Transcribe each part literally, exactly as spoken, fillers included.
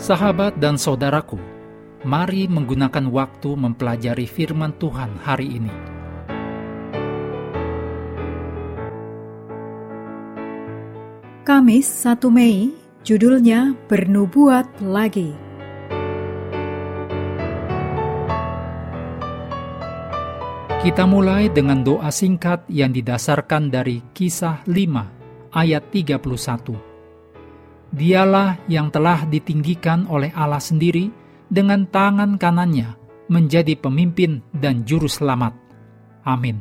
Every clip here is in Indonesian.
Sahabat dan saudaraku, mari menggunakan waktu mempelajari firman Tuhan hari ini. Kamis satu Mei, judulnya Bernubuat Lagi. Kita mulai dengan doa singkat yang didasarkan dari Kisah lima ayat tiga puluh satu. Dialah yang telah ditinggikan oleh Allah sendiri dengan tangan kanannya menjadi pemimpin dan juru selamat. Amin.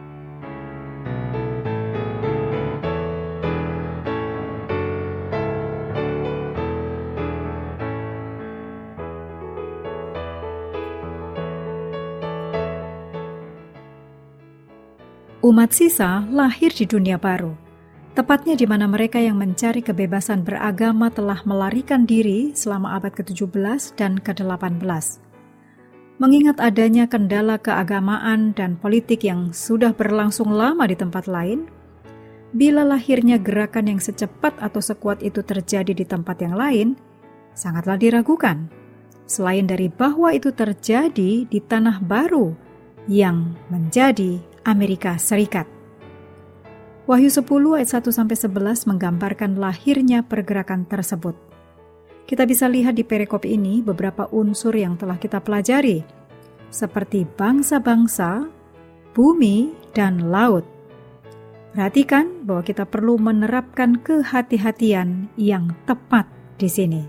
Umat sisa lahir di dunia baru, tepatnya di mana mereka yang mencari kebebasan beragama telah melarikan diri selama abad ke tujuh belas dan ke delapan belas. Mengingat adanya kendala keagamaan dan politik yang sudah berlangsung lama di tempat lain, bila lahirnya gerakan yang secepat atau sekuat itu terjadi di tempat yang lain, sangatlah diragukan, selain dari bahwa itu terjadi di tanah baru yang menjadi Amerika Serikat. Wahyu sepuluh ayat satu sampai sebelas menggambarkan lahirnya pergerakan tersebut. Kita bisa lihat di perikop ini beberapa unsur yang telah kita pelajari, seperti bangsa-bangsa, bumi, dan laut. Perhatikan bahwa kita perlu menerapkan kehati-hatian yang tepat di sini.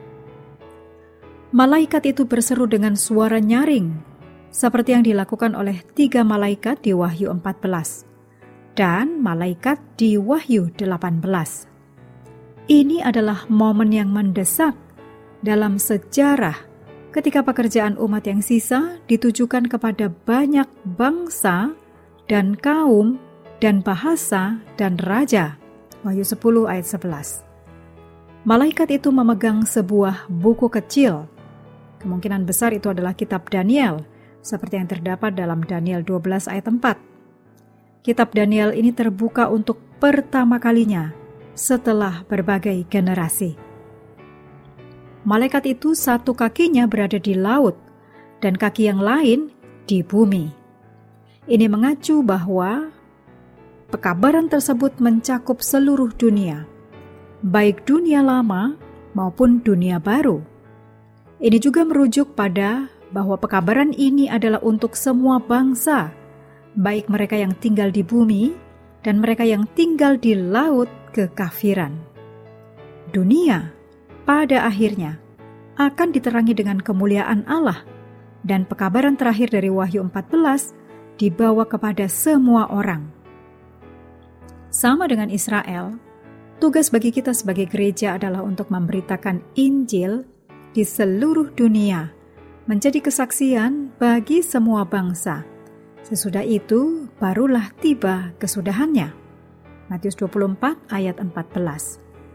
Malaikat itu berseru dengan suara nyaring, seperti yang dilakukan oleh tiga malaikat di Wahyu empat belas dan malaikat di Wahyu delapan belas. Ini adalah momen yang mendesak dalam sejarah ketika pekerjaan umat yang sisa ditujukan kepada banyak bangsa dan kaum dan bahasa dan raja. Wahyu sepuluh ayat sebelas. Malaikat itu memegang sebuah buku kecil. Kemungkinan besar itu adalah kitab Daniel, seperti yang terdapat dalam Daniel dua belas ayat empat. Kitab Daniel ini terbuka untuk pertama kalinya setelah berbagai generasi. Malaikat itu satu kakinya berada di laut dan kaki yang lain di bumi. Ini mengacu bahwa pekabaran tersebut mencakup seluruh dunia, baik dunia lama maupun dunia baru. Ini juga merujuk pada bahwa pekabaran ini adalah untuk semua bangsa, baik mereka yang tinggal di bumi dan mereka yang tinggal di laut kekafiran. Dunia pada akhirnya akan diterangi dengan kemuliaan Allah, dan pekabaran terakhir dari Wahyu empat belas dibawa kepada semua orang. Sama dengan Israel, tugas bagi kita sebagai gereja adalah untuk memberitakan Injil di seluruh dunia, menjadi kesaksian bagi semua bangsa. Sesudah itu, barulah tiba kesudahannya. Matius dua puluh empat ayat empat belas.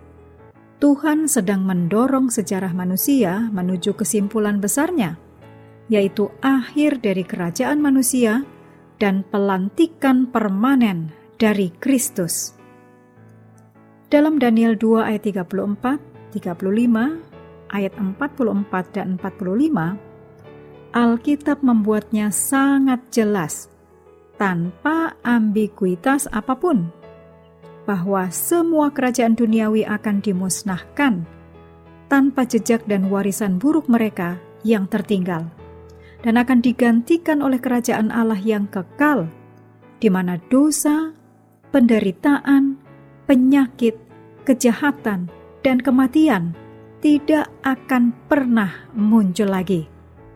Tuhan sedang mendorong sejarah manusia menuju kesimpulan besarnya, yaitu akhir dari kerajaan manusia dan pelantikan permanen dari Kristus. Dalam Daniel dua ayat tiga puluh empat, tiga puluh lima, ayat empat puluh empat dan empat puluh lima, Alkitab membuatnya sangat jelas, tanpa ambiguitas apapun, bahwa semua kerajaan duniawi akan dimusnahkan, tanpa jejak dan warisan buruk mereka yang tertinggal, dan akan digantikan oleh kerajaan Allah yang kekal, di mana dosa, penderitaan, penyakit, kejahatan, dan kematian tidak akan pernah muncul lagi.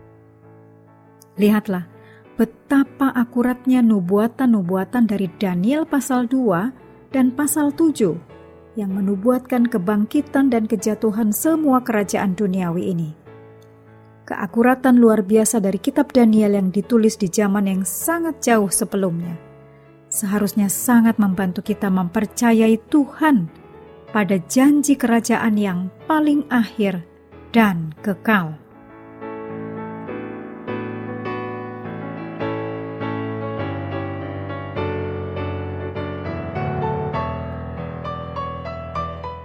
Lihatlah betapa akuratnya nubuatan-nubuatan dari Daniel pasal dua dan pasal tujuh yang menubuatkan kebangkitan dan kejatuhan semua kerajaan duniawi ini. Keakuratan luar biasa dari kitab Daniel yang ditulis di zaman yang sangat jauh sebelumnya seharusnya sangat membantu kita mempercayai Tuhan pada janji kerajaan yang paling akhir dan kekal.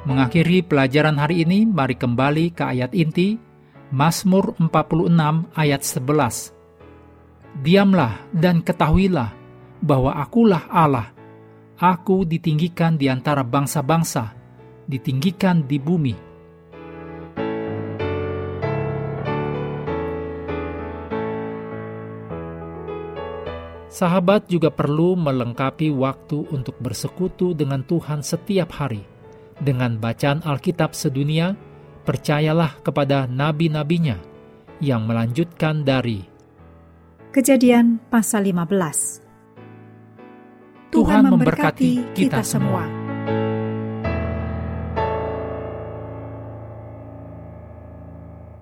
Mengakhiri pelajaran hari ini, mari kembali ke ayat inti, Mazmur empat puluh enam ayat sebelas. Diamlah dan ketahuilah bahwa akulah Allah. Aku ditinggikan di antara bangsa-bangsa, ditinggikan di bumi. Sahabat juga perlu melengkapi waktu untuk bersekutu dengan Tuhan setiap hari. Dengan bacaan Alkitab sedunia, percayalah kepada nabi-nabinya yang melanjutkan dari Kejadian pasal lima belas. Tuhan memberkati kita semua.